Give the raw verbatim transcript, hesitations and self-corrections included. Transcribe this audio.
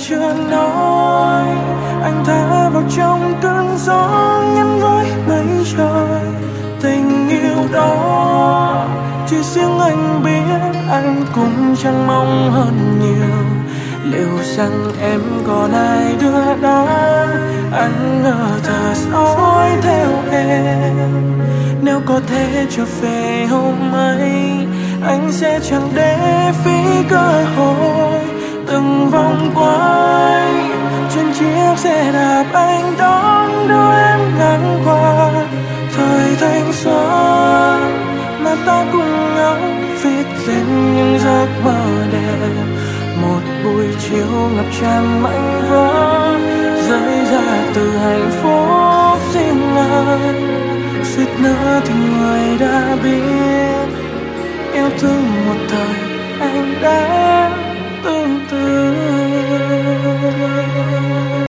chưa nói, anh thả vào trong cơn gió nhắn với mây trời. Tình yêu đó chỉ riêng anh biết, anh cũng chẳng mong hơn nhiều. Liệu rằng em còn ai đưa đón, anh ngờ thở dõi theo em. Nếu có thể trở về hôm ấy, anh sẽ chẳng để phí cơ hội. Từng vòng quay trên chiếc xe đạp anh đón đưa em ngang qua thời thanh xuân mà ta cùng nhau viết lên những giấc mơ đẹp. Một buổi chiều ngập tràn mảnh vỡ rơi ra từ hạnh phúc riêng anh. Suýt nữa thì người đã biết yêu thương một thời anh đã từng